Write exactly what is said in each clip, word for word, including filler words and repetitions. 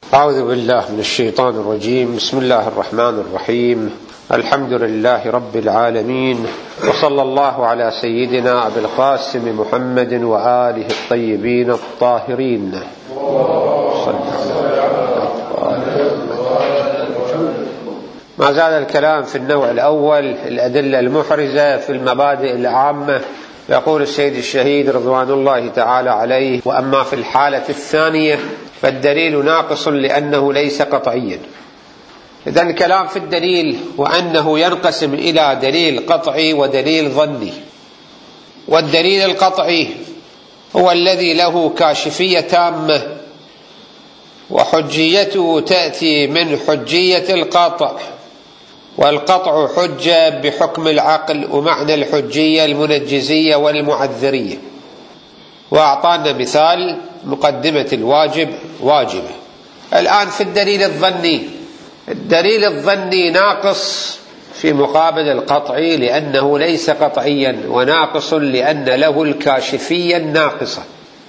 أعوذ بالله من الشيطان الرجيم. بسم الله الرحمن الرحيم. الحمد لله رب العالمين، وصلى الله على سيدنا أبي القاسم محمد وآله الطيبين الطاهرين. ما زال الكلام في النوع الأول، الأدلة المحرزة في المبادئ العامة. يقول السيد الشهيد رضوان الله تعالى عليه: وأما في الحالة الثانية فالدليل ناقص لأنه ليس قطعيا. إذن الكلام في الدليل وأنه ينقسم إلى دليل قطعي ودليل ظني. والدليل القطعي هو الذي له كاشفية تامة، وحجيته تأتي من حجية القطع، والقطع حجة بحكم العقل ومعنى الحجية المنجزية والمعذرية. وأعطانا مثال مقدمة الواجب واجبة. الآن في الدليل الظني، الدليل الظني ناقص في مقابل القطعي لأنه ليس قطعيا، وناقص لأن له الكاشفية الناقصة.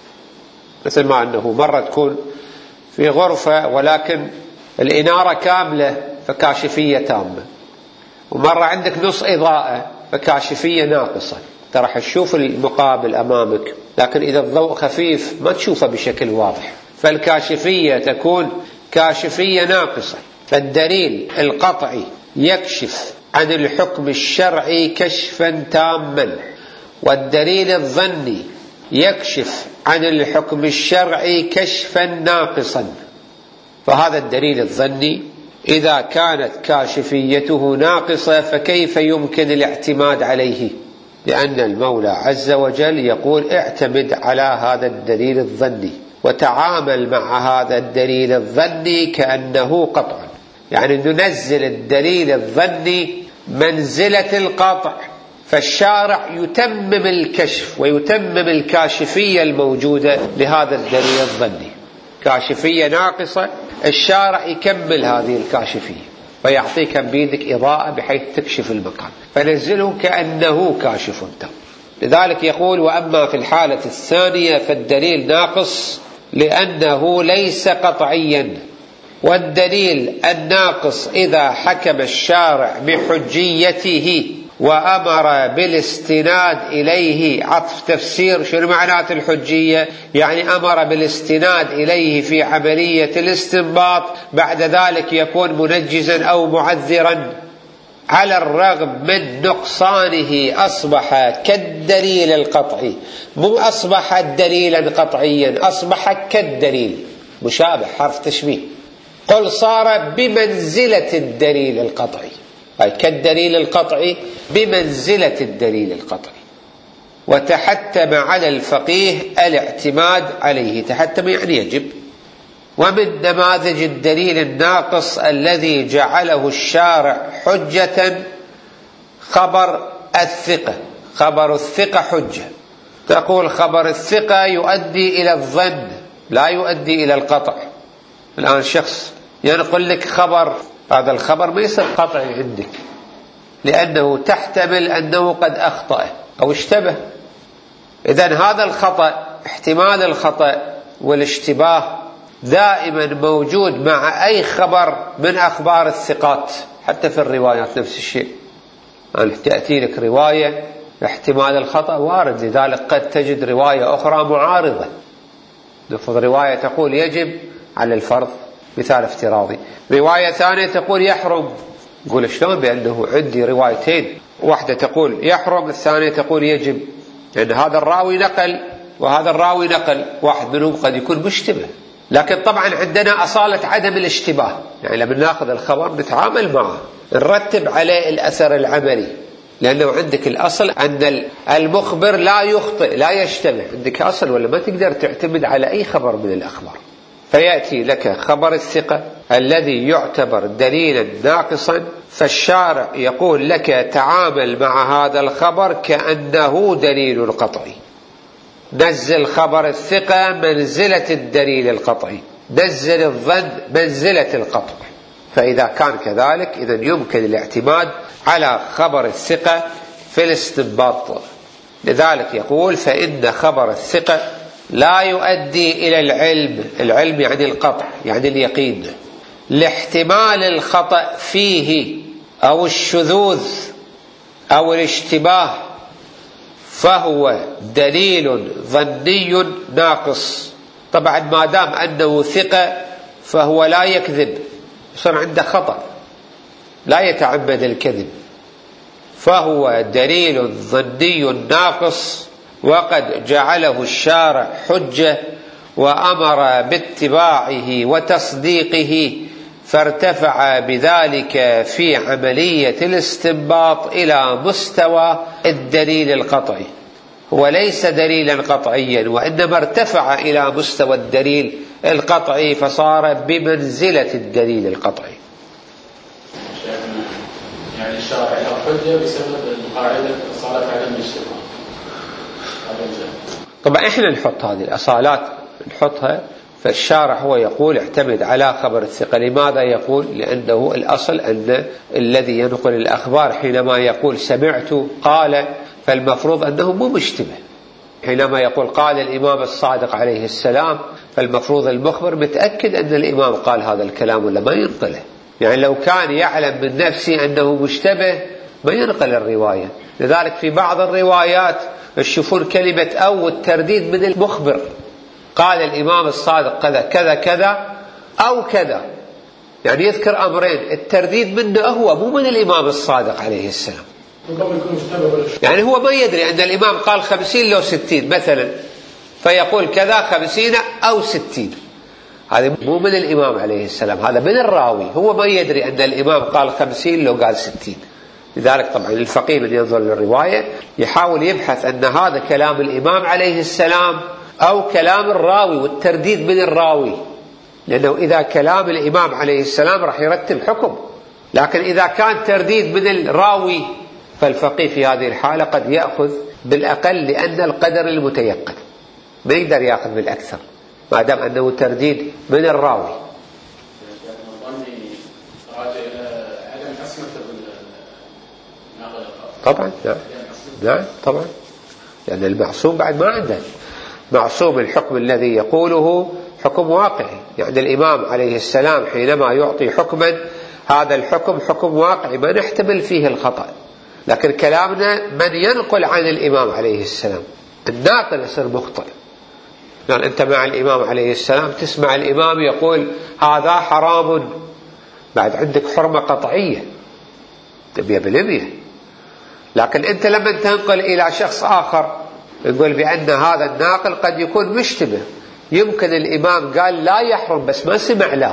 مثل ما أنه مرة تكون في غرفة ولكن الإنارة كاملة فكاشفية تامة، ومرة عندك نص إضاءة فكاشفية ناقصة. ترى تشوف المقابل أمامك، لكن إذا الضوء خفيف ما تشوفه بشكل واضح، فالكاشفية تكون كاشفية ناقصة. فالدليل القطعي يكشف عن الحكم الشرعي كشفا تاما، والدليل الظني يكشف عن الحكم الشرعي كشفا ناقصا. فهذا الدليل الظني إذا كانت كاشفيته ناقصة فكيف يمكن الاعتماد عليه؟ لأن المولى عز وجل يقول: اعتمد على هذا الدليل الظني وتعامل مع هذا الدليل الظني كأنه قطع. يعني ننزل الدليل الظني منزلة القطع، فالشارع يتمم الكشف ويتمم الكاشفية الموجودة لهذا الدليل الظني. كاشفية ناقصة، الشارع يكمل هذه الكاشفية فيعطيك بيدك إضاءة بحيث تكشف المكان، فنزله كأنه كاشف تام. لذلك يقول: وأما في الحالة الثانية فالدليل ناقص لأنه ليس قطعيا. والدليل الناقص إذا حكم الشارع بحجيته وأمر بالاستناد إليه. عطف تفسير. شنو معنات الحجية؟ يعني أمر بالاستناد إليه في عملية الاستنباط، بعد ذلك يكون منجزا أو معذرا. على الرغم من نقصانه أصبح كالدليل القطعي، مو أصبح دليلا قطعيا، أصبح كالدليل، مشابه، حرف تشبيه. قل صار بمنزلة الدليل القطعي، أي كالدليل القطعي بمنزلة الدليل القطعي. وتحتم على الفقيه الاعتماد عليه. تحتم يعني يجب. ومن نماذج الدليل الناقص الذي جعله الشارع حجة خبر الثقة. خبر الثقة حجة. تقول خبر الثقة يؤدي إلى الظن لا يؤدي إلى القطع. الآن شخص ينقل لك خبر، هذا الخبر ما يصير قطعي عندك، لأنه تحتمل أنه قد أخطأ أو اشتبه. إذن هذا الخطأ، احتمال الخطأ والاشتباه دائما موجود مع أي خبر من أخبار الثقات. حتى في الروايات نفس الشيء، يعني تأتي لك رواية احتمال الخطأ وارد، لذلك قد تجد رواية أخرى معارضة. نفذ رواية تقول يجب على الفرض، مثال افتراضي. رواية ثانية تقول يحرم. يقول شلون بأنه عندي روايتين، واحدة تقول يحرم، الثانية تقول يجب، لأن هذا الراوي نقل وهذا الراوي نقل، واحد منهم قد يكون مشتبه. لكن طبعا عندنا أصالة عدم الاشتباه، يعني لما ناخذ الخبر نتعامل معه، نرتب عليه الأثر العملي، لأنه عندك الأصل أن المخبر لا يخطئ لا يشتبه. عندك أصل ولا ما تقدر تعتمد على أي خبر من الأخبار. فيأتي لك خبر الثقة الذي يعتبر دليلا ناقصا، فالشارع يقول لك تعامل مع هذا الخبر كأنه دليل قطعي. نزل خبر الثقة منزلة الدليل القطعي، نزل الظن منزلة القطع. فإذا كان كذلك إذن يمكن الاعتماد على خبر الثقة في الاستنباط. لذلك يقول: فإن خبر الثقة لا يؤدي إلى العلم، العلم يعني القطع يعني اليقين، لاحتمال الخطأ فيه أو الشذوذ أو الاشتباه، فهو دليل ظني ناقص. طبعا ما دام أنه ثقة فهو لا يكذب، يصير عنده خطأ لا يتعمد الكذب، فهو دليل ظني ناقص، وقد جعله الشارع حجة وأمر باتباعه وتصديقه، فارتفع بذلك في عملية الاستنباط إلى مستوى الدليل القطعي. هو ليس دليلا قطعيا، وإنما ارتفع إلى مستوى الدليل القطعي فصار بمنزلة الدليل القطعي. يعني الشارع له حجة بسبب القاعدة أصالة عدم الاشتباه. طبعا احنا نحط هذه الأصالات نحطها، فالشارع هو يقول اعتمد على خبر الثقة. لماذا يقول؟ لأنه الأصل أن الذي ينقل الأخبار حينما يقول سمعت قال فالمفروض أنه مو مشتبه. حينما يقول قال الإمام الصادق عليه السلام فالمفروض المخبر متأكد أن الإمام قال هذا الكلام ولا ما ينقله. يعني لو كان يعلم من نفسه أنه مشتبه ما ينقل الرواية. لذلك في بعض الروايات تشوفون كلمة أو الترديد من المخبر، قال الإمام الصادق كذا كذا كذا أو كذا، يعني يذكر أمرين، الترديد منه هو مو من الإمام الصادق عليه السلام. يعني هو ما يدري أن الإمام قال خمسين لو ستين مثلا، فيقول كذا خمسين أو ستين، هذا مو من الإمام عليه السلام، هذا من الراوي. هو ما يدري أن الإمام قال خمسين لو قال ستين. لذلك طبعا الفقيه من ينظر للرواية يحاول يبحث أن هذا كلام الإمام عليه السلام أو كلام الراوي، والترديد من الراوي، لأنه إذا كلام الإمام عليه السلام راح يرتب حكم، لكن إذا كان ترديد من الراوي فالفقيه في هذه الحالة قد يأخذ بالأقل، لأن القدر المتيقن ما يقدر يأخذ بالأكثر ما دام أنه ترديد من الراوي. طبعا نعم نعم طبعا، لأن المعصوم بعد ما عنده معصوم، الحكم الذي يقوله حكم واقعي. يعني الإمام عليه السلام حينما يعطي حكما هذا الحكم حكم واقعي ما نحتمل فيه الخطأ، لكن كلامنا من ينقل عن الإمام عليه السلام، الناقل يصير مخطئ. يعني أنت مع الإمام عليه السلام تسمع الإمام يقول هذا حرام، بعد عندك حرمة قطعية تبيه بالمية، لكن أنت لما تنقل إلى شخص آخر يقول بأن هذا الناقل قد يكون مشتبه، يمكن الإمام قال لا يحرم بس ما سمع له.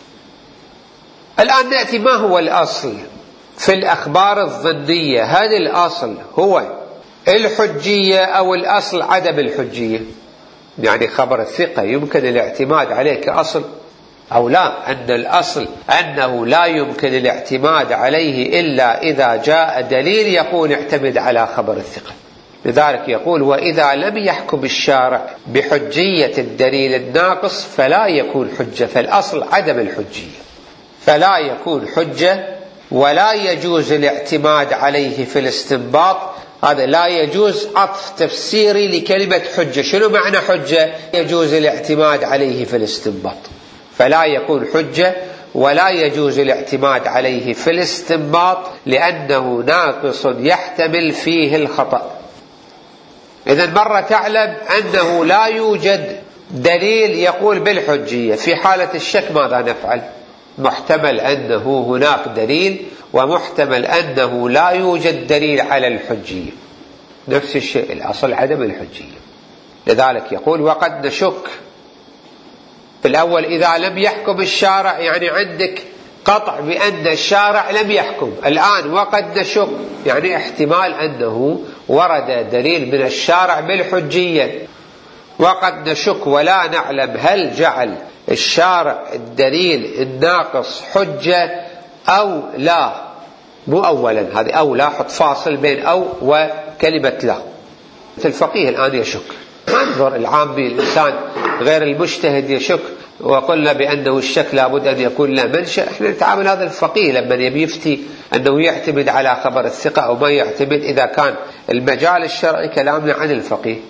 الآن نأتي ما هو الأصل في الأخبار الظنية؟ هل الأصل هو الحجية أو الأصل عدم الحجية؟ يعني خبر الثقة يمكن الاعتماد عليه كأصل أو لا؟ أن الأصل أنه لا يمكن الاعتماد عليه إلا إذا جاء دليل يقول اعتمد على خبر الثقة. لذلك يقول وإذا لم يحكم الشارع بحجية الدليل الناقص فلا يكون حجة، فالأصل عدم الحجية، فلا يكون حجة ولا يجوز الاعتماد عليه في الاستنباط. هذا لا يجوز عطف تفسيري لكلمة حجة. شنو معنى حجة؟ يجوز الاعتماد عليه في الاستنباط، فلا يكون حجة ولا يجوز الاعتماد عليه في الاستنباط لأنه ناقص يحتمل فيه الخطأ. إذن مرة تعلم أنه لا يوجد دليل يقول بالحجية، في حالة الشك ماذا نفعل؟ محتمل أنه هناك دليل ومحتمل أنه لا يوجد دليل على الحجية، نفس الشيء الأصل عدم الحجية. لذلك يقول وقد نشك في الأول إذا لم يحكم الشارع، يعني عندك قطع بأن الشارع لم يحكم. الآن وقد نشك يعني احتمال أنه ورد دليل من الشارع بالحجية. وقد نشك ولا نعلم هل جعل الشارع الدليل الناقص حجة أو لا. مو أولا هذه أو لا، حط فاصل بين أو وكلمة لا. الفقيه الآن يشك، انظر العامي الإنسان غير المجتهد يشك، وقلنا بأنه الشك لابد أن يكون له منشأ. احنا نتعامل هذا الفقيه لما يبي يفتي أنه يعتمد على خبر الثقة أو ما يعتمد، إذا كان المجال الشرعي كلامنا عن الفقيه.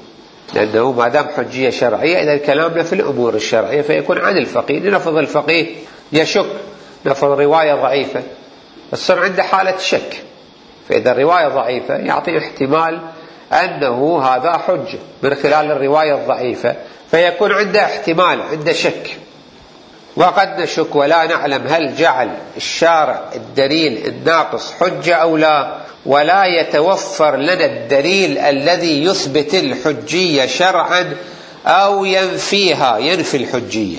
لأنه ما دام حجية شرعية إذا كلامنا في الأمور الشرعية فيكون عن الفقيه. لنفرض الفقيه يشك، نفرض رواية ضعيفة، يصير عنده حالة شك، فإذا الرواية ضعيفة يعطي احتمال أنه هذا حجة من خلال الرواية الضعيفة، فيكون عنده احتمال، عنده شك. وقد نشك ولا نعلم هل جعل الشارع الدليل الناقص حجة أو لا، ولا يتوفر لنا الدليل الذي يثبت الحجية شرعا أو ينفيها، ينفي الحجية.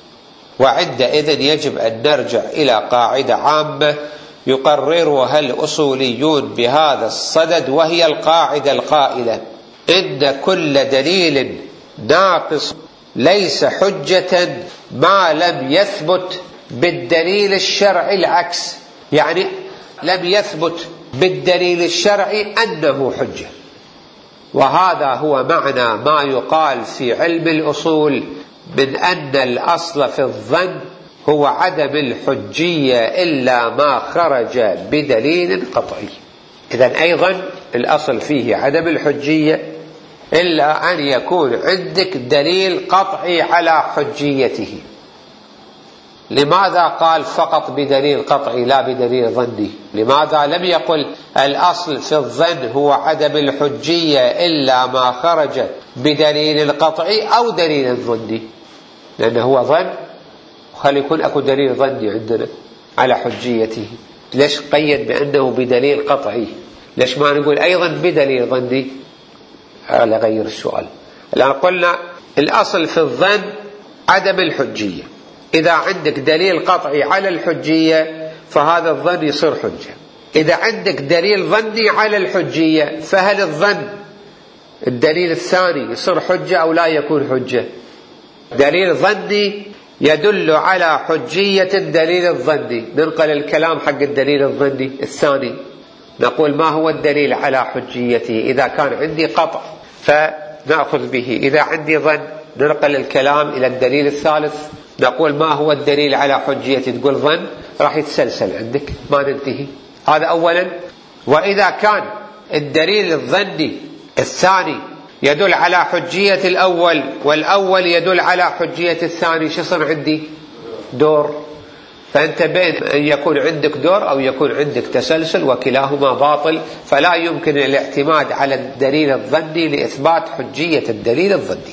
وعندئذ يجب أن نرجع إلى قاعدة عامة يقررها الأصوليون بهذا الصدد، وهي القاعدة القائلة: إن كل دليل ناقص ليس حجة ما لم يثبت بالدليل الشرعي العكس، يعني لم يثبت بالدليل الشرعي أنه حجة. وهذا هو معنى ما يقال في علم الأصول من أن الأصل في الظن هو عدم الحجية إلا ما خرج بدليل قطعي. إذن أيضا الأصل فيه عدم الحجية إلا أن يكون عندك دليل قطعي على حجيته. لماذا قال فقط بدليل قطعي لا بدليل ظني؟ لماذا لم يقل الأصل في الظن هو عدم الحجية إلا ما خرج بدليل قطعي أو دليل ظني؟ لأنه هو ظن، خلي يكون أكو دليل ظني عندنا على حجيته. ليش قيد بأنه بدليل قطعي؟ ليش ما نقول أيضا بدليل ظني؟ على غير السؤال. الآن قلنا الأصل في الظن عدم الحجية، إذا عندك دليل قطعي على الحجية فهذا الظن يصير حجة. إذا عندك دليل ظني على الحجية فهل الظن الدليل الثاني يصير حجة أو لا يكون حجة؟ دليل ظني يدل على حجية الدليل الظني. ننقل الكلام حق الدليل الظني الثاني، نقول ما هو الدليل على حجيته؟ إذا كان عندي قطع فنأخذ به، إذا عندي ظن ننقل الكلام إلى الدليل الثالث، نقول ما هو الدليل على حجيته؟ تقول ظن، راح يتسلسل عندك ما ننتهي. هذا أولا. وإذا كان الدليل الظني الثاني يدل على حجية الأول والأول يدل على حجية الثاني، شو صار عندي؟ دور. فأنت بين أن يكون عندك دور أو يكون عندك تسلسل، وكلاهما باطل، فلا يمكن الاعتماد على الدليل الظني لإثبات حجية الدليل الظني.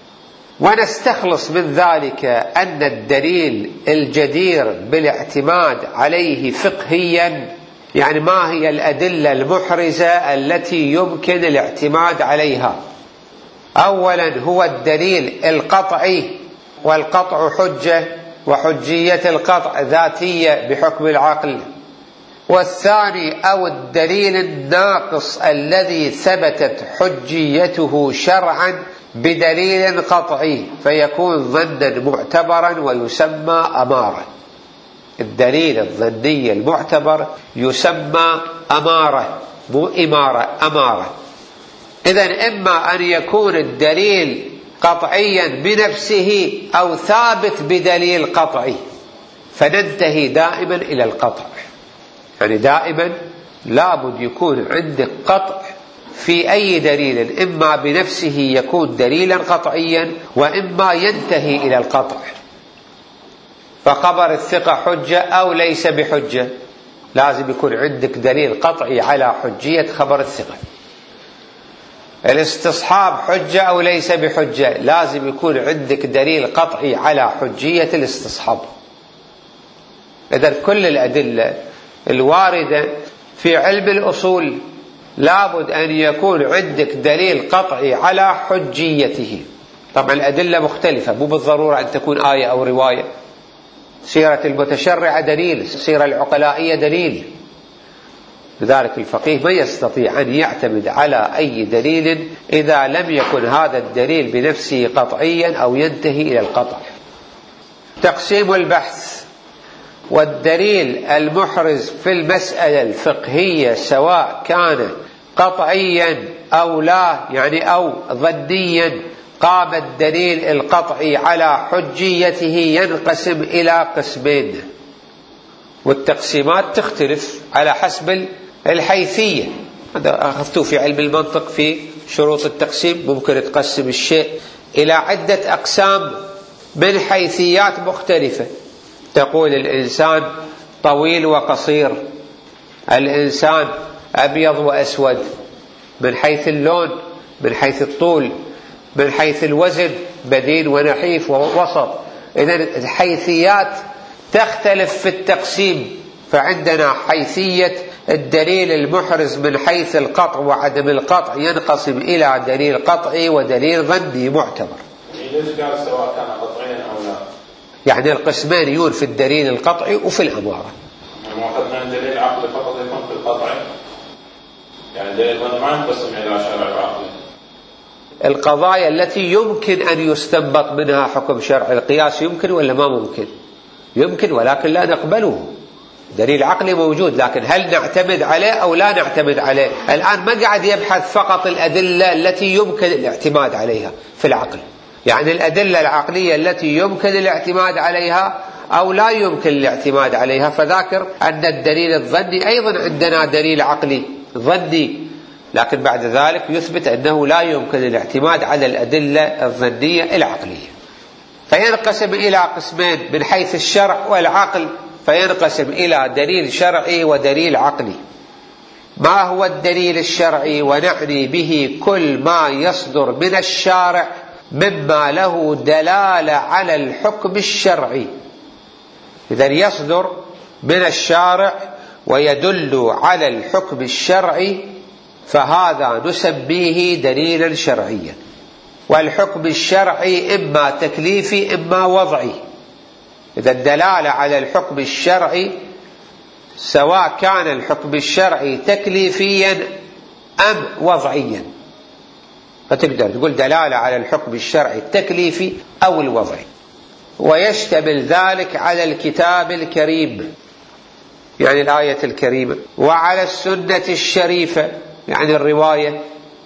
ونستخلص من ذلك أن الدليل الجدير بالاعتماد عليه فقهيا، يعني ما هي الأدلة المحرزة التي يمكن الاعتماد عليها؟ أولا هو الدليل القطعي، والقطع حجة، وحجية القطع ذاتية بحكم العقل. والثاني أو الدليل الناقص الذي ثبتت حجيته شرعا بدليل قطعي فيكون ظنا معتبرا ويسمى أمارة. الدليل الظني المعتبر يسمى أمارة، مو إمارة، أمارة. إذن إما أن يكون الدليل قطعيا بنفسه أو ثابت بدليل قطعي، فننتهي دائما إلى القطع. يعني دائما لابد يكون عندك قطع في أي دليل، إما بنفسه يكون دليلا قطعيا وإما ينتهي إلى القطع. فخبر الثقة حجة أو ليس بحجة، لازم يكون عندك دليل قطعي على حجية خبر الثقة. الاستصحاب حجة أو ليس بحجة، لازم يكون عندك دليل قطعي على حجية الاستصحاب. إذن كل الأدلة الواردة في علم الأصول لابد أن يكون عندك دليل قطعي على حجيته. طبعا الأدلة مختلفة، مو بالضرورة أن تكون آية أو رواية. سيرة المتشرعة دليل، سيرة العقلائية دليل. لذلك الفقيه ما يستطيع أن يعتمد على أي دليل إذا لم يكن هذا الدليل بنفسه قطعيا أو ينتهي إلى القطع. تقسيم البحث: والدليل المحرز في المسألة الفقهية سواء كان قطعيا أو لا، يعني أو ظنيا، قام الدليل القطعي على حجيته ينقسم إلى قسمين. والتقسيمات تختلف على حسب الحيثية. هذا أخذتوه في علم المنطق في شروط التقسيم. ممكن تقسم الشيء إلى عدة أقسام من حيثيات مختلفة. تقول الإنسان طويل وقصير، الإنسان أبيض وأسود، من حيث اللون، من حيث الطول، من حيث الوزن، بدين ونحيف ووسط. إذن الحيثيات تختلف في التقسيم. فعندنا حيثية الدليل المحرز من حيث القطع وعدم القطع ينقسم إلى دليل قطعي ودليل ظني معتبر. ليش قال سواء كان قطعيا أو لا؟ يعني القسمان يكون في الدليل القطعي وفي الأمارة. يعني أخذنا الدليل العقلي فقط يكون في القطعي، يعني الدليل الظني ما ينقسم إلى شرعي وعقلي. القضايا التي يمكن أن يستنبط منها حكم شرعي، القياس يمكن ولا ما ممكن؟ يمكن، ولكن لا نقبله. دليل عقلي موجود، لكن هل نعتمد عليه أو لا نعتمد عليه؟ الآن ما قاعد يبحث فقط الأدلة التي يمكن الاعتماد عليها في العقل، يعني الأدلة العقلية التي يمكن الاعتماد عليها أو لا يمكن الاعتماد عليها. فذاكر أن الدليل الظني أيضا عندنا دليل عقلي ظني، لكن بعد ذلك يثبت أنه لا يمكن الاعتماد على الأدلة الظنية العقلية. فينقسم إلى قسمين من حيث الشرع والعقل، فينقسم إلى دليل شرعي ودليل عقلي. ما هو الدليل الشرعي؟ ونعني به كل ما يصدر من الشارع مما له دلالة على الحكم الشرعي. إذن يصدر من الشارع ويدل على الحكم الشرعي فهذا نسميه دليلا شرعيا. والحكم الشرعي إما تكليفي إما وضعي. إذا الدلالة على الحكم الشرعي سواء كان الحكم الشرعي تكليفيا أم وضعيا، فتقدر تقول دلالة على الحكم الشرعي التكليفي أو الوضعي. ويشتمل ذلك على الكتاب الكريم يعني الآية الكريمة، وعلى السنة الشريفة يعني الرواية،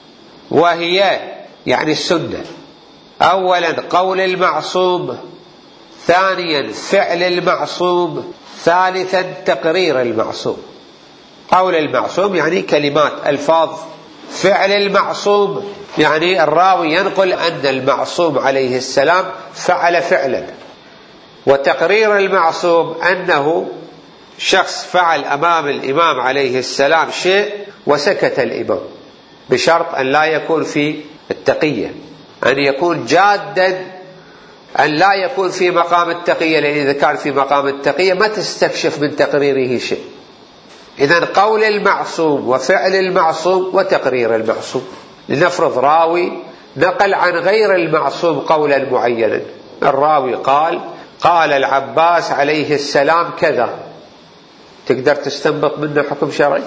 وهي يعني السنة أولا قول المعصوم، ثانيا فعل المعصوم، ثالثا تقرير المعصوم. قول المعصوم يعني كلمات ألفاظ، فعل المعصوم يعني الراوي ينقل أن المعصوم عليه السلام فعل فعلا، وتقرير المعصوم أنه شخص فعل أمام الإمام عليه السلام شيء وسكت الإمام، بشرط أن لا يكون في التقية، أن يكون جادا، أن لا يكون في مقام التقية، لأن إذا كان في مقام التقية ما تستكشف من تقريره شيء. إذن قول المعصوم وفعل المعصوم وتقرير المعصوم. لنفرض راوي نقل عن غير المعصوم قولا معينا، الراوي قال قال العباس عليه السلام كذا، تقدر تستنبط منه حكم شرعي؟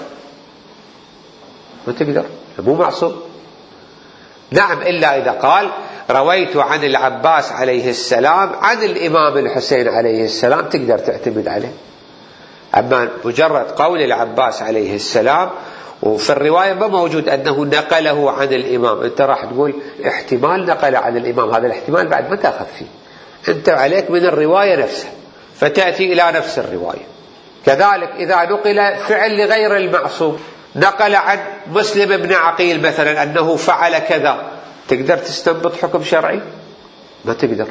ما تقدر، مو معصوم. نعم، إلا إذا قال رويت عن العباس عليه السلام عن الإمام الحسين عليه السلام، تقدر تعتمد عليه. أما مجرد قول العباس عليه السلام وفي الرواية ما موجود أنه نقله عن الإمام، أنت راح تقول احتمال نقل عن الإمام، هذا الاحتمال بعد ما تأخذ فيه، أنت عليك من الرواية نفسها فتأتي إلى نفس الرواية. كذلك إذا نقل فعل لغير المعصوم، نقل عن مسلم بن عقيل مثلا أنه فعل كذا، تقدر تستنبط حكم شرعي؟ ما تقدر.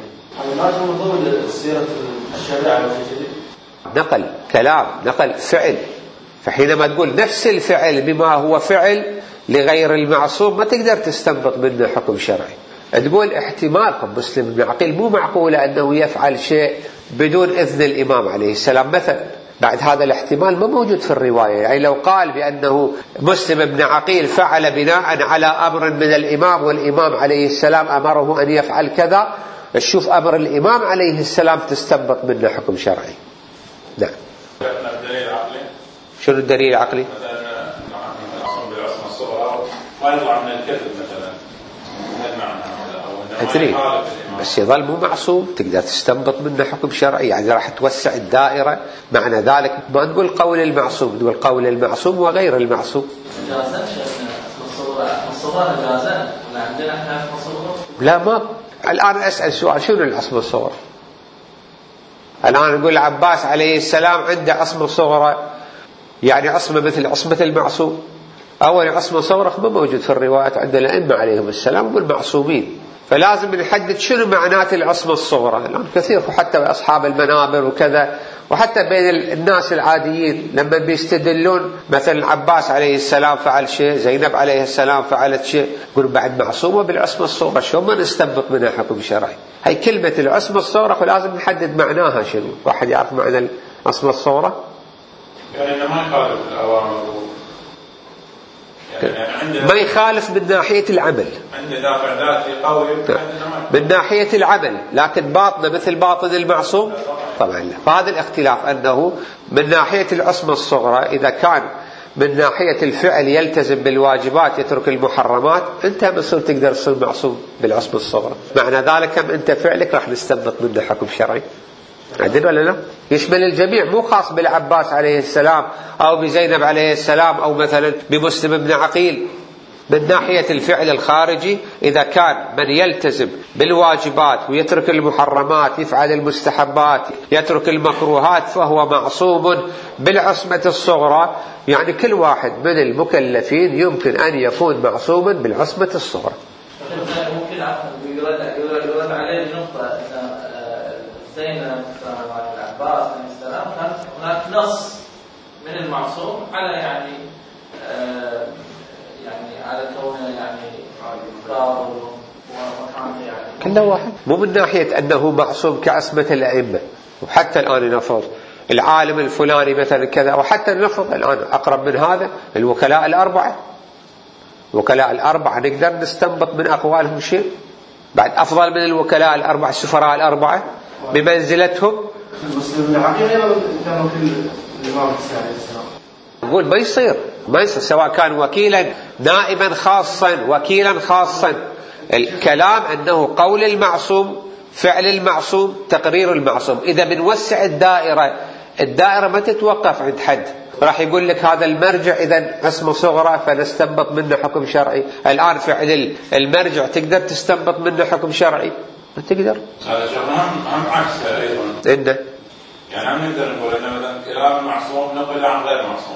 نقل كلام، نقل فعل، فحينما تقول نفس الفعل بما هو فعل لغير المعصوم ما تقدر تستنبط منه حكم شرعي. تقول احتمال مسلم بن عقيل مو معقولة أنه يفعل شيء بدون إذن الإمام عليه السلام مثلا، بعد هذا الاحتمال ما موجود في الرواية. يعني لو قال بأنه مسلم بن عقيل فعل بناء على أمر من الإمام والإمام عليه السلام أمره أن يفعل كذا، تشوف أمر الإمام عليه السلام تستنبط منه حكم شرعي. نعم. الدليل العقلي شنو الدليل العقلي؟ مثلا العصم بالعصمة الصغرى ما يطلع من الكذب مثلا، هل معنى هذا؟ بس يظل مو معصوم، تقدر تستنبط منه حكم شرعي، يعني راح توسع الدائرة. معنى ذلك ما نقول قول المعصوم، نقول قول المعصوم وغير المعصوم. لا، ما الآن أسأل سؤال، شنو العصمة الصغرى؟ الآن نقول العباس عليه السلام عنده عصمة صغرى، يعني عصمة مثل عصمة المعصوم، أول عصمة صغرى ما موجود في الروايات عند الأئمة عليهم السلام والمعصومين، فلازم نحدد شنو معنات العصمة الصغرى. الآن كثير حتى أصحاب المنابر وكذا، وحتى بين الناس العاديين لما بيستدلون مثلا العباس عليه السلام فعل شيء، زينب عليه السلام فعلت شيء، يقول بعد معصومة بالعصمة الصغرى، شو ما نستنبط منها حكم شرعي؟ هي كلمة العصمة الصغرى ولازم نحدد معناها شنو. واحد يعرف معنى العصمة الصغرى؟ يعني ما يخالف الأوامر، يعني ما يخالف من ناحية العمل، عنده دافع ذاتي قوي من ناحية العمل، لكن باطنه مثل باطن المعصوم طبعا لا. فهذا الاختلاف أنه من ناحية العصمة الصغرى إذا كان من ناحية الفعل يلتزم بالواجبات يترك المحرمات، أنت بصير تقدر تصير معصوم بالعصمة الصغرى. معنى ذلك كم أنت فعلك راح نستنبط منه حكم شرعي. عدل ولا لا؟ يشمل الجميع، مو خاص بالعباس عليه السلام أو بزينب عليه السلام أو مثلا بمسلم بن عقيل. من ناحية الفعل الخارجي إذا كان من يلتزم بالواجبات ويترك المحرمات، يفعل المستحبات، يترك المكروهات، فهو معصوم بالعصمة الصغرى. يعني كل واحد من المكلفين يمكن أن يكون معصوما بالعصمة الصغرى. ممكن يرد عليه النقطة زينب والعباس عليه السلام كان هناك نص من المعصوم على يعني آه يعني على كونه يعني قاضي ومكانه يعني كله واحد، مو من ناحية أنه معصوم كعصمة الأئمة. وحتى الآن نفرض العالم الفلاني مثلا كذا، وحتى نفرض الآن أقرب من هذا الوكلاء الأربعة، الوكلاء الأربعة نقدر نستنبط من أقوالهم شيء بعد أفضل من الوكلاء الأربعة، السفراء الأربعة بمنزلتهم. نقول ما يصير ما يصير سواء كان وكيلا نائبا خاصا وكيلا خاصا. الكلام أنه قول المعصوم، فعل المعصوم، تقرير المعصوم. إذا بنوسع الدائرة، الدائرة ما تتوقف عند حد، راح يقول لك هذا المرجع إذا عصمة صغرى فنستنبط منه حكم شرعي. الآن فعل المرجع تقدر تستنبط منه حكم شرعي؟ ما تقدر. هذا شيء هم عكسه أيضا. إنه يعني هم نقدر نقول إن مثلا كلام المعصوم نقل عن غير معصوم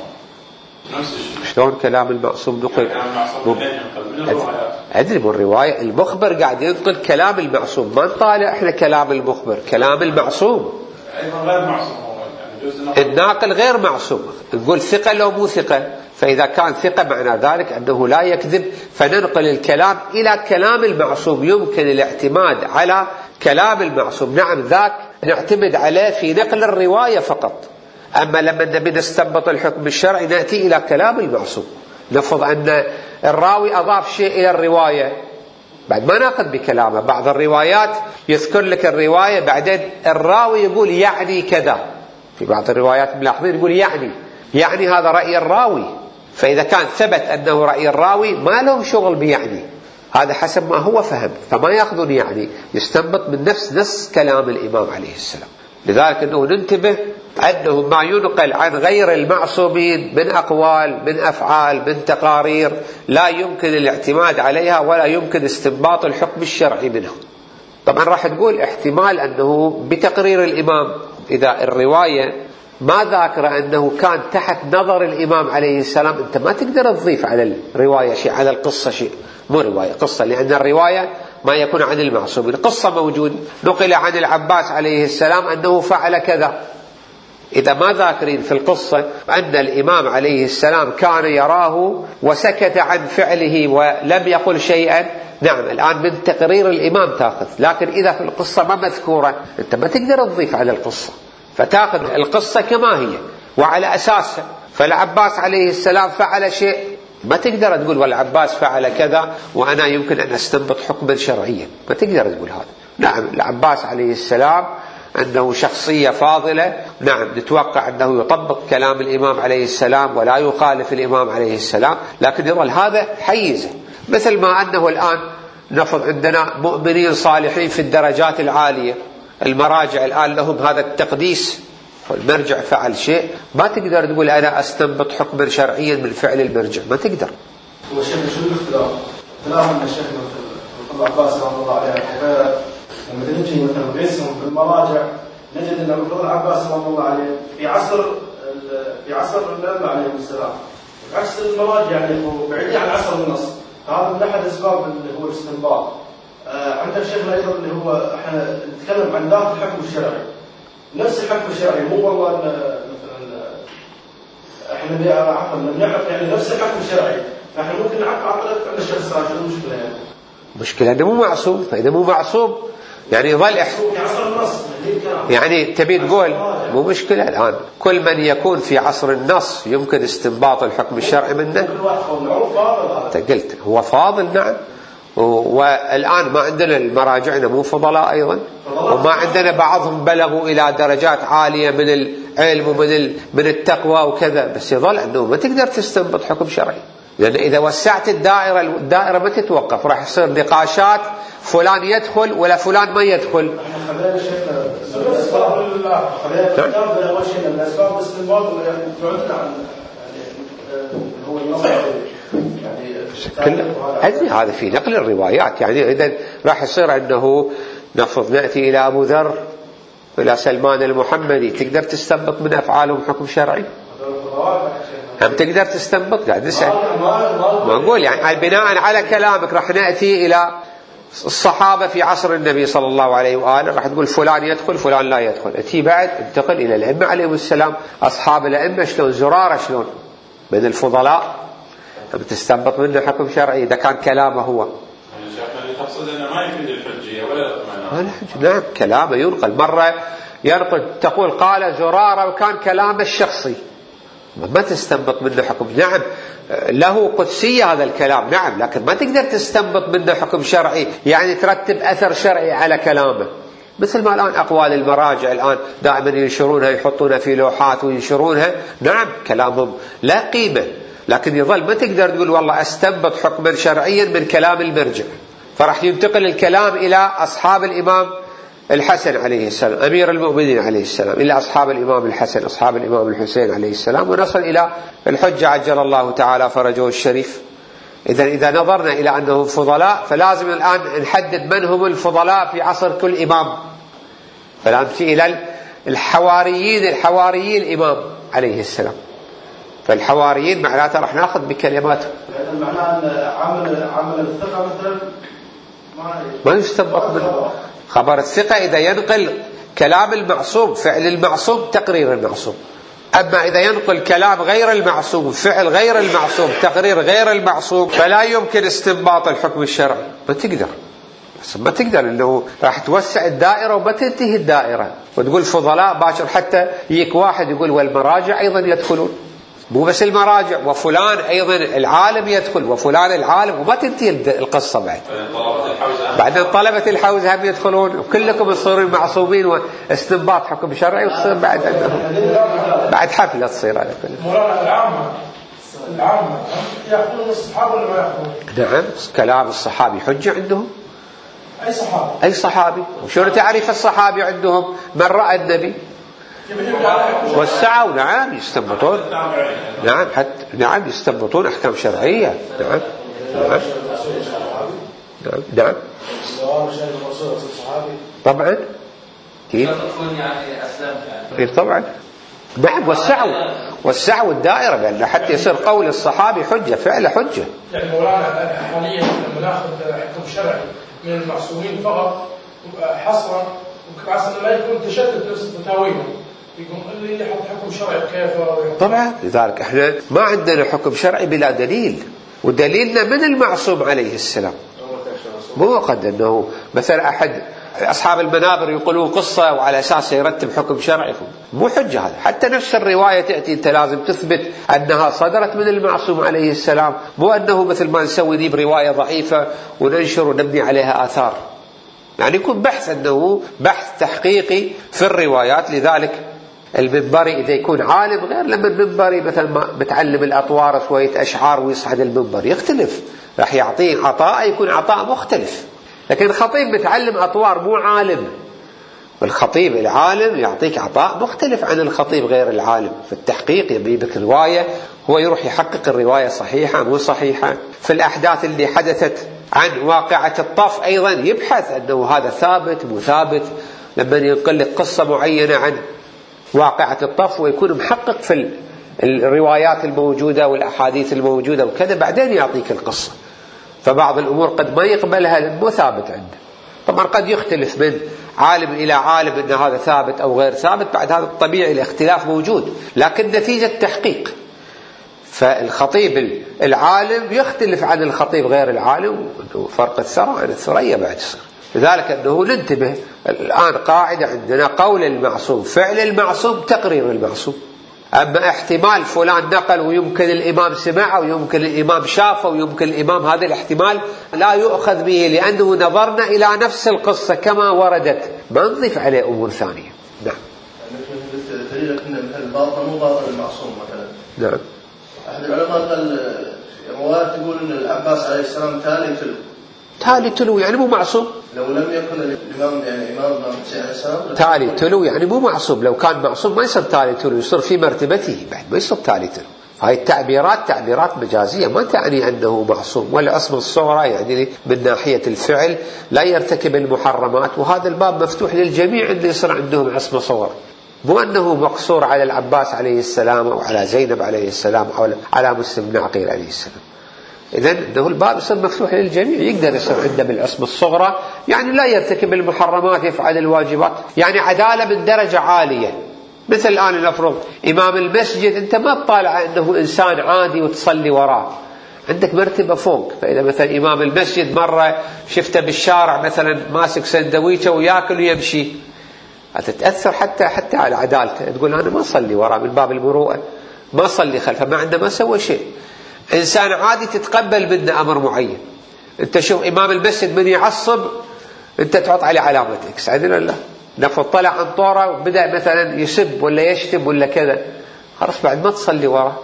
نفس الشيء. شلون كلام المعصوم نقل؟ يعني كلام المعصوم من ينقل من الروايات. أدري من الرواية المخبر قاعد ينقل كلام المعصوم، ما نطالع إحنا كلام المخبر، كلام المعصوم. أيضا غير معصوم هو يعني جزء نقل. الناقل غير معصوم، نقول ثقة لو مو ثقة، فإذا كان ثقة معنى ذلك أنه لا يكذب، فننقل الكلام إلى كلام المعصوم. يمكن الاعتماد على كلام المعصوم، نعم ذاك نعتمد عليه في نقل الرواية فقط. أما لما نبي نستنبط الحكم الشرعي نأتي إلى كلام المعصوم. نفرض أن الراوي أضاف شيء إلى الرواية، بعد ما نأخذ بكلامه. بعض الروايات يذكر لك الرواية بعدين الراوي يقول يعني كذا، في بعض الروايات ملاحظين يقول يعني يعني هذا رأي الراوي. فإذا كان ثبت أنه رأي الراوي ما لهم شغل بيعني، هذا حسب ما هو فهم، فما يأخذون يعني، يستنبط من نفس نفس كلام الإمام عليه السلام. لذلك أنه ننتبه أنه ما ينقل عن غير المعصومين من أقوال، من أفعال، من تقارير، لا يمكن الاعتماد عليها ولا يمكن استنباط الحكم الشرعي منه. طبعا راح تقول احتمال أنه بتقرير الإمام، إذا الرواية ما ذاكر أنه كان تحت نظر الإمام عليه السلام، أنت ما تقدر تضيف على الرواية شيء، على القصة شيء، مو رواية قصة، لأن الرواية ما يكون عن المعصومين. القصة موجود، نقل عن العباس عليه السلام أنه فعل كذا. إذا ما ذاكرين في القصة أن الإمام عليه السلام كان يراه وسكت عن فعله ولم يقل شيئا، نعم الآن من تقرير الإمام تأخذ. لكن إذا في القصة ما مذكورة أنت ما تقدر تضيف على القصة، فتأخذ القصة كما هي وعلى أساسها. فالعباس عليه السلام فعل شيء، ما تقدر تقول والعباس فعل كذا وأنا يمكن أن أستنبط حكما شرعيا، ما تقدر تقول هذا. نعم العباس عليه السلام أنه شخصية فاضلة، نعم نتوقع أنه يطبق كلام الإمام عليه السلام ولا يخالف الإمام عليه السلام، لكن يظل هذا حيزه. مثل ما أنه الآن نفرض عندنا مؤمنين صالحين في الدرجات العالية، المراجع الآن لهم هذا التقديس، المرجع فعل شيء، ما تقدر تقول أنا أستنبط حكما شرعيا من فعل المرجع، ما تقدر. هو الشيخ شو الاختلاف؟ اختلاف أن الشيخ مثل العباس رحمه الله عليه وغيره لما نجي مثلا نقيسهم بالمراجع نجد أن مثل العباس رحمه الله عليه في عصر في عصر الأئمة عليهم السلام عكس المراجع يعني بعيدين عن عصر النص، هذا من أحد أسباب اللي هو الاستنباط. آه عندنا شيخنا أيضا اللي هو احنا نتكلم عن ذات الحكم الشرعي، نفس الحكم الشرعي، مو والله مثلا احنا عفوا بنعرف يعني نفس الحكم الشرعي، فاحنا ممكن نعرف عقل عند الشيخ السراج. شنو المشكلة يعني؟ مشكلة انه مو معصوم، فاذا مو معصوم يعني يظل إح... يعني تبي تقول مو مشكلة الآن كل من يكون في عصر النص يمكن استنباط الحكم الشرعي منه. أنت قلت هو فاضل، نعم، والآن ما عندنا المراجعنا مو فضلاء أيضا، وما عندنا بعضهم بلغوا إلى درجات عالية من العلم ومن من التقوى وكذا، بس يظل أنه ما تقدر تستنبط حكم شرعي، لأن إذا وسعت الدائرة الدائرة ما تتوقف، راح يصير نقاشات فلان يدخل ولا فلان ما يدخل. خلينا شيخنا خلينا أول شيء من أسباب الاستنباط اللي بعدنا عن يعني هو النص يعني أدري هذا في نقل الروايات، يعني إذا راح يصير أنه نفرض نأتي إلى أبو ذر إلى سلمان المحمدي، تقدر تستنبط من أفعالهم حكم شرعي؟ هم تقدر تستنبط؟ قاعد نسأل، ما نقول يعني بناء على كلامك راح نأتي إلى الصحابة في عصر النبي صلى الله عليه وآله، راح تقول فلان يدخل فلان لا يدخل. أتي بعد انتقل إلى الأئمة عليهم السلام، أصحاب الأئمة شلون، زرارة شلون من الفضلاء، تستنبط منه حكم شرعي إذا كان كلامه هو. اللي تقصد أنه ما يفيد الحجية ولا الاطمئنان. نعم كلامه ينقل، مرة ينقل تقول قال زرارة وكان كلامه الشخصي، ما تستنبط منه حكم. نعم له قدسية هذا الكلام، نعم، لكن ما تقدر تستنبط منه حكم شرعي، يعني ترتب أثر شرعي على كلامه. مثل ما الآن أقوال المراجع الآن دائما ينشرونها، يحطونها في لوحات وينشرونها، نعم كلامهم لا قيمة، لكن يظل ما تقدر تقول والله أستنبط حكما شرعيا من كلام المرجع. فرح ينتقل الكلام إلى أصحاب الإمام الحسن عليه السلام أمير المؤمنين عليه السلام، إلى أصحاب الإمام الحسن أصحاب الإمام الحسين عليه السلام، ونصل إلى الحجة عجل الله تعالى فرجه الشريف. إذا إذا نظرنا إلى أنهم فضلاء فلازم الآن نحدد من هم الفضلاء في عصر كل إمام، فنمشي إلى الحواريين الحواريين الإمام عليه السلام، فالحواريين معناته راح ناخذ بكلماته. يعني معناه أن عمل عمل الثقة مثلا ما يستنبط منه خبر الثقة إذا ينقل كلام المعصوم فعل المعصوم تقرير المعصوم، أما إذا ينقل كلام غير المعصوم فعل غير المعصوم تقرير غير المعصوم فلا يمكن استنباط الحكم الشرعي. ما تقدر، بس ما تقدر إنه راح توسع الدائرة وما تنتهي الدائرة وتقول فضلاء باشر، حتى يك واحد يقول والمراجع أيضا يدخلون، مو بس المراجع وفلان أيضا العالم يدخل وفلان العالم، وما تنتهي القصة بعد. بعدين طلبة الحوزة هم يدخلون وكلكم تصيرون معصومين واستنباط حكم شرعي، وتصير بعد بعد حفلة تصير على كل. مولانا العامة العامة يأخذون الصحابة ولا ما يأخذون؟ نعم كلام الصحابي حجة عندهم. أي صحابي؟ أي صحابي؟ وشون تعرف الصحابي عندهم؟ من رأى النبي وسعوا، نعم يستنبطون، نعم حتى نعم يستنبطون أحكام شرعية، نعم نعم نعم نعم طبعا كيف كيف طبعا نعم وسعوا وسعوا الدائرة، لأن حتى يصير قول الصحابي حجة فعل حجة. يعني مولانا حاليا لما ناخذ حكم شرعي من المعصومين فقط حصرا، وعسى ما يكون تشتت نفس الفتاويهم، يقوم اللي يحط حكم شرعي كيف. طبعا لذلك احنا ما عندنا حكم شرعي بلا دليل، ودليلنا من المعصوم عليه السلام، مو قد انه مثلا احد اصحاب المنابر يقولون قصه وعلى اساس يرتب حكم شرعي، مو حجه هذا. حتى نفس الروايه تاتي انت لازم تثبت انها صدرت من المعصوم عليه السلام، مو انه مثل ما نسوي ذي بروايه ضعيفه وننشر ونبني عليها اثار، يعني يكون بحث انه بحث تحقيقي في الروايات. لذلك المنبري إذا يكون عالم غير لما المنبري مثلا ما بتعلم الأطوار شوية أشعار ويصعد المنبر، يختلف، راح يعطيه عطاء يكون عطاء مختلف. لكن الخطيب بتعلم أطوار مو عالم، والخطيب العالم يعطيك عطاء مختلف عن الخطيب غير العالم. في التحقيق يبي بك رواية هو يروح يحقق الرواية صحيحة مو صحيحة. في الأحداث اللي حدثت عن واقعة الطف أيضا يبحث أنه هذا ثابت مو ثابت. لما ينقل لك قصة معينة عن واقعة الطف ويكون محقق في الروايات الموجودة والأحاديث الموجودة وكذا، بعدين يعطيك القصة. فبعض الأمور قد ما يقبلها، مو ثابت عنده. طبعا قد يختلف من عالم إلى عالم أن هذا ثابت أو غير ثابت، بعد هذا الطبيعي الاختلاف موجود، لكن نتيجة تحقيق. فالخطيب العالم يختلف عن الخطيب غير العالم، فرق الثرى عن الثريا بعد الثرى. لذلك أنه ننتبه الآن قاعدة عندنا: قول المعصوم، فعل المعصوم، تقرير المعصوم. أما احتمال فلان نقل ويمكن الإمام سمع ويمكن الإمام شاف ويمكن الإمام، هذا الاحتمال لا يؤخذ به، لأنه نظرنا إلى نفس القصة كما وردت، ما نضيف عليه أمور ثانية. نعم. دليل أن الباطل مو باطل المعصوم مثلا. نعم. أحد العلماء قال رواية تقول أن العباس عليه السلام تالي تلو. تالي تلو يعني مو معصوم. لو لم يكن الإمام يعني إمام الحسين عليه السلام تالي تلو يعني مو معصوم. لو كان معصوم ما يصير تالي تلو، يصير في مرتبته بعد، ما يصير تالي تلو. هاي التعبيرات تعبيرات مجازية، ما تعني أنه معصوم. والعصمة الصغرى يعني من ناحية الفعل لا يرتكب المحرمات، وهذا الباب مفتوح للجميع أن يصير عندهم عصمة صغرى، مو أنه مقصور على العباس عليه السلام أو على زينب عليه السلام أو على مسلم بن عقيل عليه السلام. إذن أنه الباب يصير مفتوح للجميع، يقدر يصير عنده بالعصمة الصغرى، يعني لا يرتكب المحرمات، يفعل الواجبات، يعني عدالة من درجة عالية. مثل الآن نفرض إمام المسجد، أنت ما تطالع أنه إنسان عادي وتصلي وراه، عندك مرتبة فوق. فإذا مثلا إمام المسجد مرة شفته بالشارع مثلا ماسك سندويشة ويأكل ويمشي، هتتأثر حتى حتى على عدالته، تقول أنا ما أصلي وراه من باب المروءة، ما أصلي خلفه، ما عنده ما سوى شيء. إنسان عادي تتقبل منه أمر معين. أنت شوف إمام المسجد من يعصب أنت تحط عليه علامة إكس، عدل ولا نفض طلع عن طوره وبدأ مثلا يسب ولا يشتم ولا كذا، خلاص بعد ما تصلي وراه.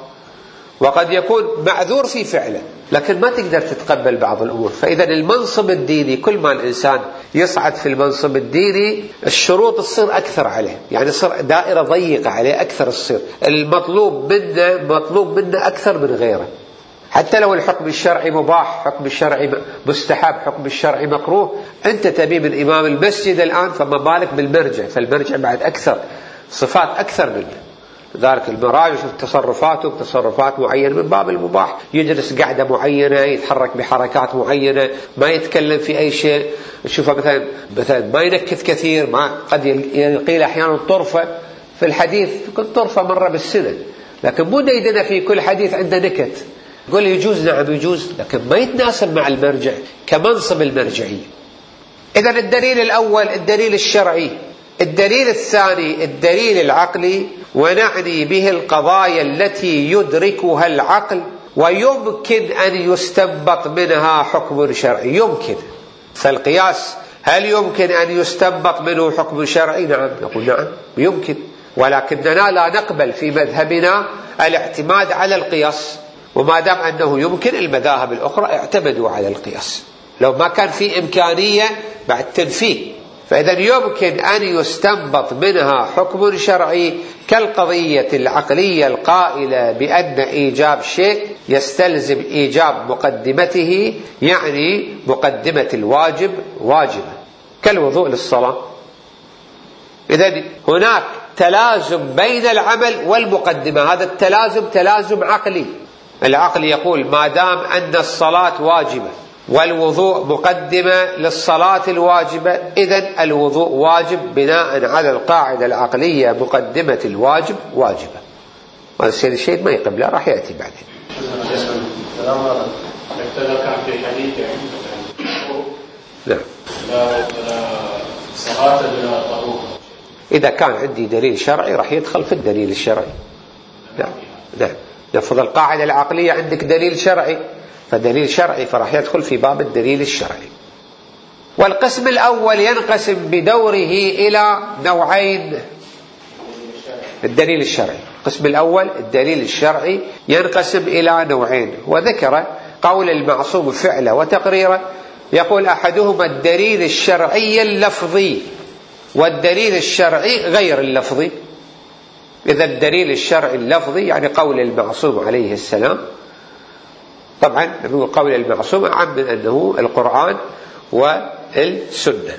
وقد يكون معذور في فعله، لكن ما تقدر تتقبل بعض الأمور. فإذا المنصب الديني كل ما الإنسان يصعد في المنصب الديني الشروط تصير أكثر عليه، يعني تصير دائرة ضيقة عليه أكثر، تصير المطلوب منه مطلوب منه أكثر من غيره. حتى لو الحكم الشرعي مباح، حكم الشرعي مستحب، حكم الشرعي مكروه، أنت تبي من إمام المسجد الآن، فما بالك بالمرجع، فالمرجع بعد أكثر صفات أكثر منه. لذلك المراجع شوف تصرفاته بتصرفات معينة من باب المباح، يجلس قعدة معينة، يتحرك بحركات معينة، ما يتكلم في أي شيء. شوفه مثلا مثلا ما ينكت كثير، ما قد يلقي أحيانا طرفة في الحديث، كل طرفة مرة بالسنة، لكن مو ديدنا في كل حديث عنده نكت. يقول يجوز، نعم يجوز، لكن ما يتناسب مع المرجع كمنصب المرجعية. إذا الدليل الأول الدليل الشرعي. الدليل الثاني الدليل العقلي، ونعني به القضايا التي يدركها العقل ويمكن أن يستنبط منها حكم شرعي. يمكن، فالقياس هل يمكن أن يستنبط منه حكم شرعي؟ نعم، نقول نعم يمكن، ولكننا لا نقبل في مذهبنا الاعتماد على القياس، وما دام أنه يمكن المذاهب الأخرى اعتمدوا على القياس، لو ما كان في إمكانية بعد تنفيه. فإذا يمكن أن يستنبط منها حكم شرعي كالقضية العقلية القائلة بأن إيجاب شيء يستلزم إيجاب مقدمته، يعني مقدمة الواجب واجبة، كالوضوء للصلاة. إذا هناك تلازم بين العمل والمقدمة، هذا التلازم تلازم عقلي. العقل يقول ما دام أن الصلاة واجبة والوضوء مقدمة للصلاة الواجبة، إذن الوضوء واجب بناء على القاعدة العقلية مقدمة الواجب واجبة. هذا الشيء ما يقبله راح يأتي بعدين. إذا كان في حديث نعم لا صلاة بلا طهور، إذا كان عندي دليل شرعي راح يدخل في الدليل الشرعي. نعم نعم نفض القاعدة العقلية عندك دليل شرعي، فدليل شرعي فراح يدخل في باب الدليل الشرعي. والقسم الأول ينقسم بدوره إلى نوعين. الدليل الشرعي، القسم الأول الدليل الشرعي ينقسم إلى نوعين، وذكر قول المعصوم فعله وتقريره. يقول أحدهما الدليل الشرعي اللفظي، والدليل الشرعي غير اللفظي. إذا الدليل الشرعي اللفظي يعني قول المعصوم عليه السلام، طبعا نقول قول المعصوم عام من أنه القرآن والسنة.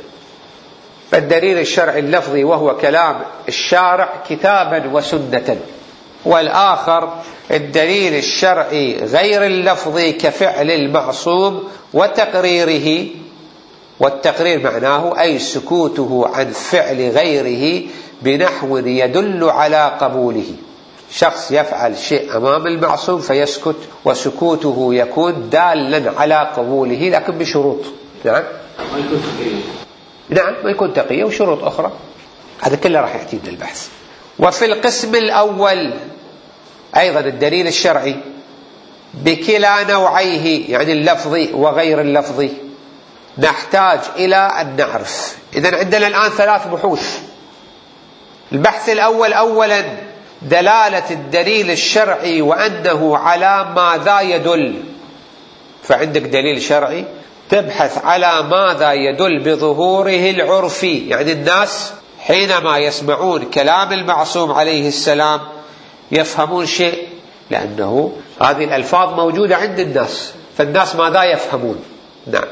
فالدليل الشرعي اللفظي وهو كلام الشارع كتابا وسنة، والآخر الدليل الشرعي غير اللفظي كفعل المعصوم وتقريره، والتقرير معناه أي سكوته عن فعل غيره بنحو يدل على قبوله. شخص يفعل شيء أمام المعصوم فيسكت، وسكوته يكون دالا على قبوله لكن بشروط. نعم ما يكون تقية. نعم ما يكون تقية وشروط أخرى، هذا كله راح يأتي من البحث. وفي القسم الأول أيضا الدليل الشرعي بكلا نوعيه، يعني اللفظي وغير اللفظي، نحتاج إلى أن نعرف. إذن عندنا الآن ثلاث بحوث. البحث الأول أولا دلالة الدليل الشرعي وأنه على ماذا يدل. فعندك دليل شرعي تبحث على ماذا يدل بظهوره العرفي، يعني الناس حينما يسمعون كلام المعصوم عليه السلام يفهمون شيء، لأنه هذه الألفاظ موجودة عند الناس، فالناس ماذا يفهمون. نعم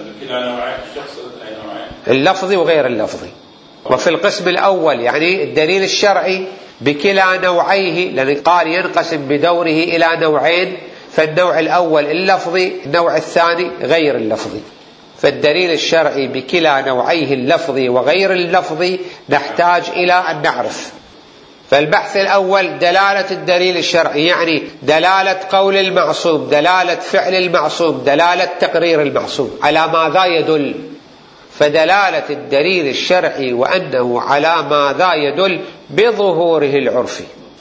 اللفظي وغير اللفظي. وفي القسم الأول يعني الدليل الشرعي بكلا نوعيه، لأن قال ينقسم بدوره إلى نوعين، فالنوع الأول اللفظي، النوع الثاني غير اللفظي. فالدليل الشرعي بكلا نوعيه اللفظي وغير اللفظي نحتاج إلى أن نعرف. فالبحث الأول دلالة الدليل الشرعي، يعني دلالة قول المعصوم، دلالة فعل المعصوم، دلالة تقرير المعصوم، على ماذا يدل. فدلالة الدليل الشرعي وأنه على ماذا يدل بظهوره العرفي.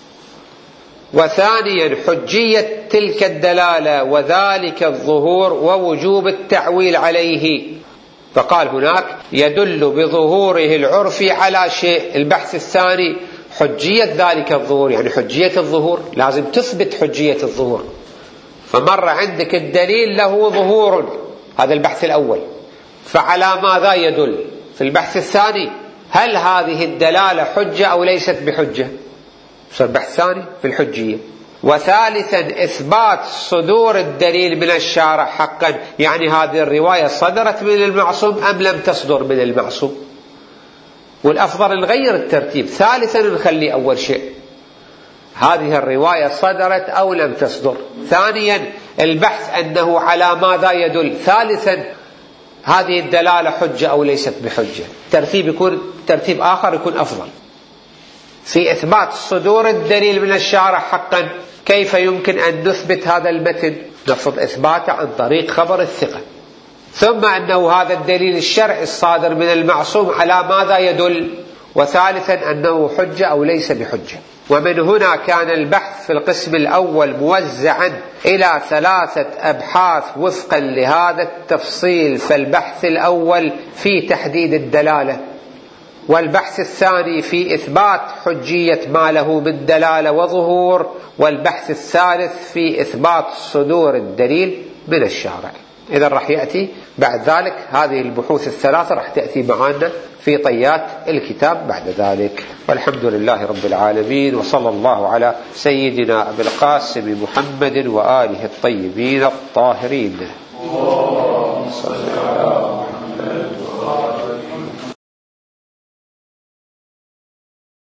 وثانيا حجية تلك الدلالة وذلك الظهور ووجوب التعويل عليه. فقال هناك يدل بظهوره العرفي على شيء. البحث الثاني حجية ذلك الظهور، يعني حجية الظهور لازم تثبت حجية الظهور. فمر عندك الدليل له ظهور، هذا البحث الأول، فعلى ماذا يدل. في البحث الثاني هل هذه الدلالة حجة أو ليست بحجة، صار بحث ثاني في الحجية. وثالثا إثبات صدور الدليل من الشارع حقا، يعني هذه الرواية صدرت من المعصوم أم لم تصدر من المعصوم. والأفضل نغير الترتيب، ثالثا نخلي أول شيء هذه الرواية صدرت أو لم تصدر، ثانيا البحث أنه على ماذا يدل، ثالثا هذه الدلالة حجة أو ليست بحجة. ترتيب يكون ترتيب آخر يكون أفضل. في إثبات صدور الدليل من الشارع حقا كيف يمكن أن نثبت هذا المتن؟ نفرض إثباته عن طريق خبر الثقة، ثم أنه هذا الدليل الشرعي الصادر من المعصوم على ماذا يدل، وثالثا أنه حجة أو ليس بحجة. ومن هنا كان البحث في القسم الأول موزعا إلى ثلاثة أبحاث وفقا لهذا التفصيل. فالبحث الأول في تحديد الدلالة، والبحث الثاني في إثبات حجية ما له من دلالة وظهور، والبحث الثالث في إثبات صدور الدليل من الشارع. إذا راح يأتي بعد ذلك هذه البحوث الثلاثة راح تأتي معنا في طيات الكتاب بعد ذلك. والحمد لله رب العالمين، وصلى الله على سيدنا أبي القاسم محمد وآله الطيبين الطاهرين.